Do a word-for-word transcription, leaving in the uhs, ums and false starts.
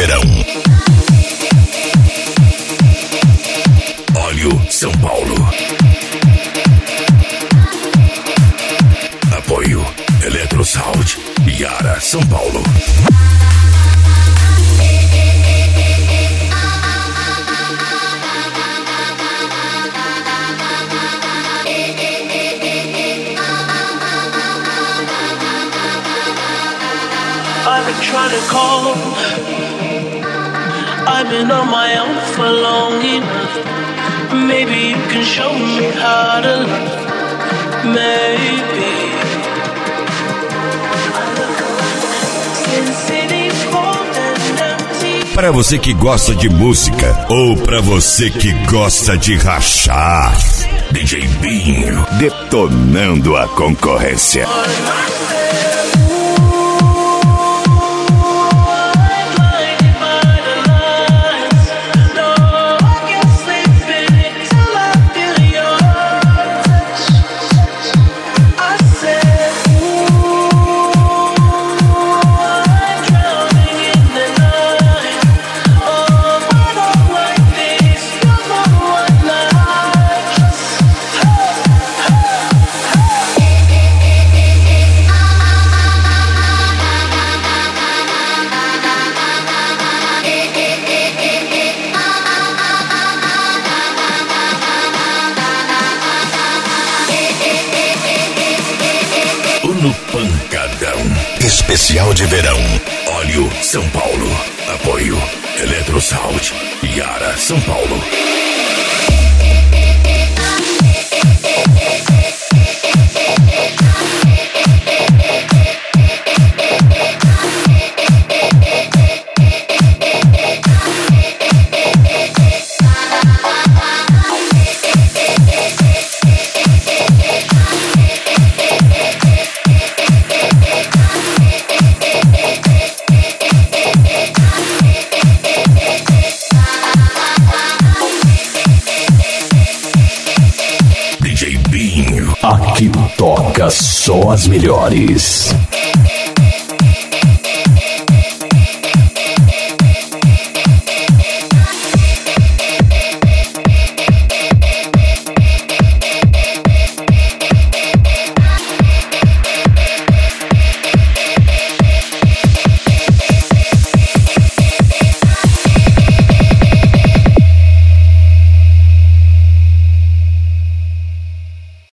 verão. Óleo São Paulo. Apoio Eletrosound. Yara São Paulo. I've been trying to call. I've been on my own for long enough. Maybe you can show me how to love. Maybe. Para você que gosta de música ou para você que gosta de rachar, D J Binho detonando a concorrência. No Pancadão. Especial de verão. Óleo São Paulo. Apoio Eletrosound. Yara São Paulo. Aqui toca só as melhores.